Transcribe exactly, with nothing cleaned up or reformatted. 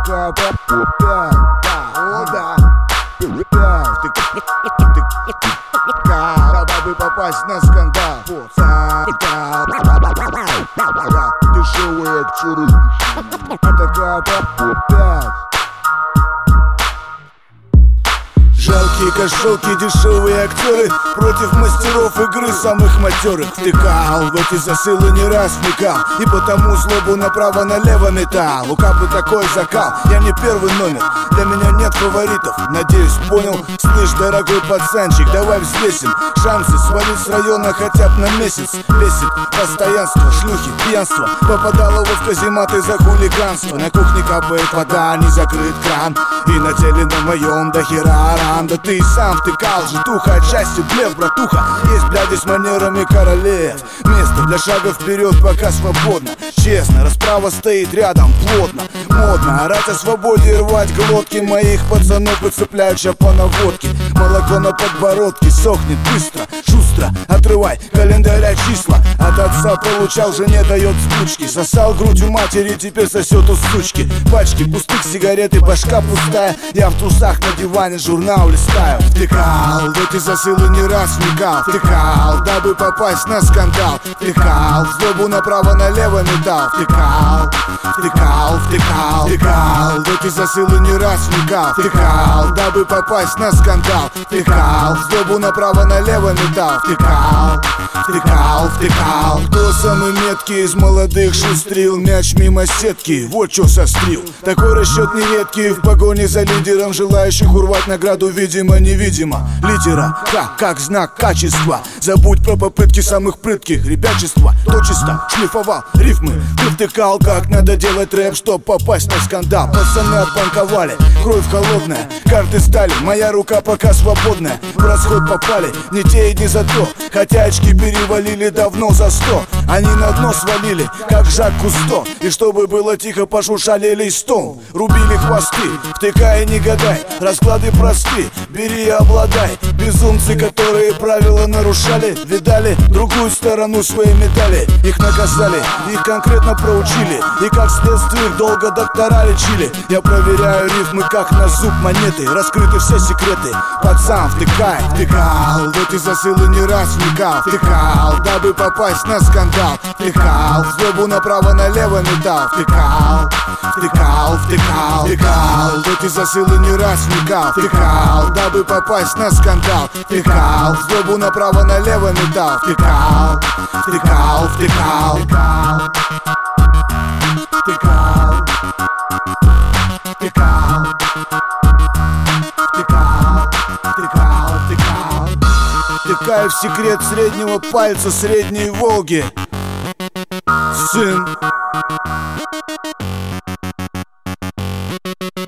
такая пять, да, о да, пять, дабы попасть на скандал. Дешевые актеры. Такая пять. Жалкие кошелки, дешевые актеры против мастеров игры самых матерых. Втыкал в эти засылы не раз вникал, и потому злобу направо-налево метал. У Капы такой закал, я не первый номер, для меня нет фаворитов. Надеюсь, понял, слышь, дорогой пацанчик, давай взвесим шансы свалить с района хотя бы на месяц. Бесит постоянство, шлюхи, пьянство, попадало в казематы за хулиганство. На кухне капает вода, не закрыт кран, и на теле на моем до хера ран. Да ты и сам втыкал, житуха, отчасти блеф, братуха. Есть бляди с манерами королев, место для шага вперед пока свободно. Честно, расправа стоит рядом плотно. Модно орать о свободе и рвать глотки моих пацанов и цеплять по наводке. Молоко на подбородке сохнет быстро, шустро, отрывай календаря числа. От отца получал, жене дает спички. Сосал грудь у матери, теперь сосет у сучки. Пачки пустых сигарет и башка пустая. Я в трусах на диване журнал листаю. Втыкал, в эти засылы не раз вникал. Втыкал, дабы попасть на скандал. Втыкал, злобу направо-налево метал. Втыкал, втыкал, втыкал, втыкал, в эти засылы не раз вникал. Втыкал, дабы попасть на скандал. Втыкал, злобу направо-налево метал. Втыкал, втыкал, втыкал. Кто самый меткий из молодых шустрил мяч мимо сетки? Вот чё сострил. Такой расчет нередкий в погоне за лидером, желающих урвать награду видимо-невидимо. Литера К как знак качества. Забудь про попытки самых прытких. Ребячество дочисто шлифовал рифмы. Ты втыкал, как надо делать рэп, чтоб попасть на скандал. Пацаны отбанковали, кровь холодная, карты стали, моя рука пока свободная. В расход попали не те и не за то, хотя очки перевалили давно за сто. Они на дно свалили, как Жак Кусто, и чтобы было тихо, пошуршали листом. Рубили хвосты, втыкай, не гадай, расклады просты, бери и обладай. Безумцы, которые правила нарушали, видали другую сторону своей медали. Их наказали, их конкретно проучили, и как следствие их долго доктора лечили. Я проверяю рифмы, как на зуб монеты, раскрыты все секреты. Пацан, втыкай, втыкал, в эти засылы не раз вникал. Втыкал, дабы попасть на скандал. Втыкал, злобу направо-налево метал. Втыкал, втыкал, втыкал, втыкал, в эти засылы не раз вникал. Втыкал, дабы попасть на скандал. Втыкал, злобу направо-налево метал. Втыкал, втыкал, втыкал, втыкал, втыкал, втыкал, втыкал, втыкал, втыкал. Втыкаю в секрет среднего пальца средней Волги. Сын